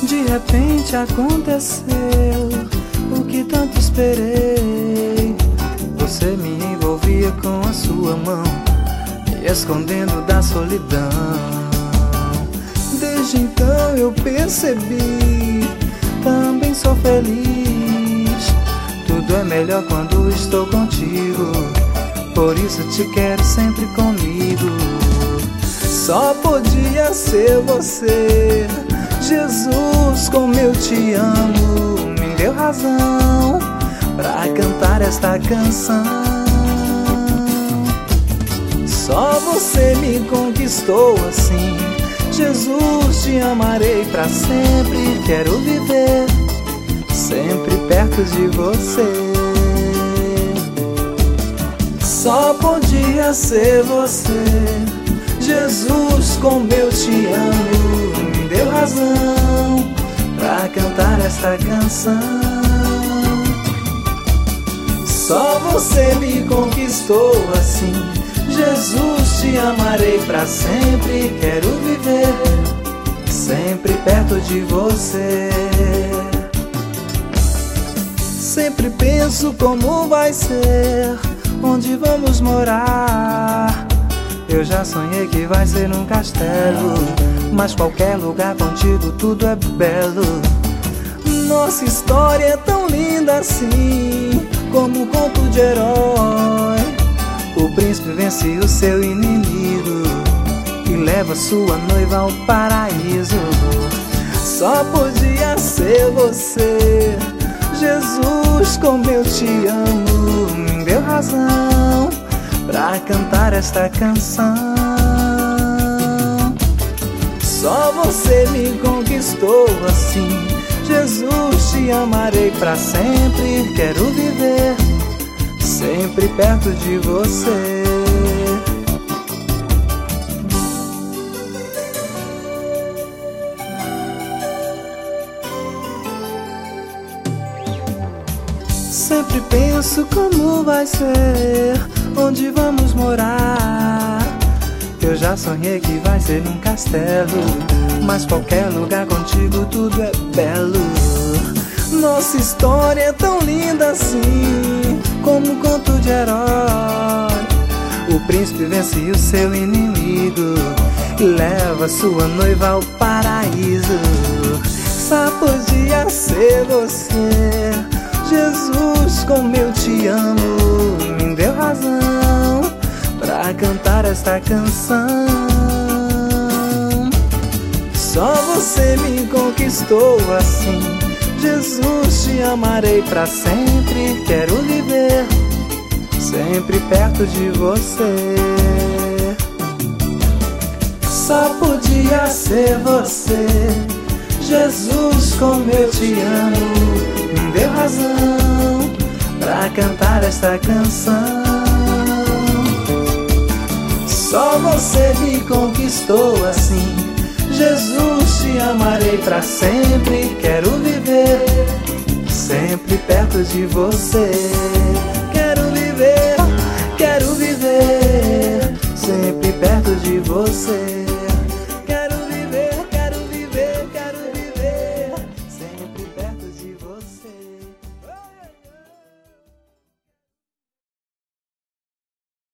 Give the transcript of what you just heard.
De repente aconteceu o que tanto esperei. Você me envolvia com a sua mão, me escondendo da solidão. Desde então eu percebi, também sou feliz. Tudo é melhor quando estou contigo, por isso te quero sempre comigo. Só podia ser você, Jesus, como eu te amo, me deu razão pra cantar esta canção. Só você me conquistou assim, Jesus, te amarei pra sempre. Quero viver sempre perto de você. Só podia ser você, Jesus, como eu te amo, me deu razão pra cantar esta canção. Só você me conquistou assim, Jesus, te amarei pra sempre. Quero viver sempre perto de você. Sempre penso como vai ser, onde vamos morar. Eu já sonhei que vai ser num castelo, mas qualquer lugar contigo tudo é belo. Nossa história é tão linda assim, como um conto de herói. O príncipe vence o seu inimigo e leva sua noiva ao paraíso. Só podia ser você, Jesus, como eu te amo, me deu razão pra cantar esta canção. Só você me conquistou assim, Jesus, te amarei pra sempre. Quero viver sempre perto de você. Sempre penso como vai ser, onde vamos morar. Eu já sonhei que vai ser num castelo, mas qualquer lugar contigo tudo é belo. Nossa história é tão linda assim, como um conto de herói. O príncipe vence o seu inimigo e leva sua noiva ao paraíso. Só podia ser você, Jesus, como eu te amo, me deu razão pra cantar esta canção. Só você me conquistou assim, Jesus, te amarei pra sempre. Quero viver sempre perto de você. Só podia ser você, Jesus, como eu te amo, me deu razão pra cantar esta canção. Só você me conquistou assim, Jesus, te amarei pra sempre. Quero viver sempre perto de você. Quero viver sempre perto de você.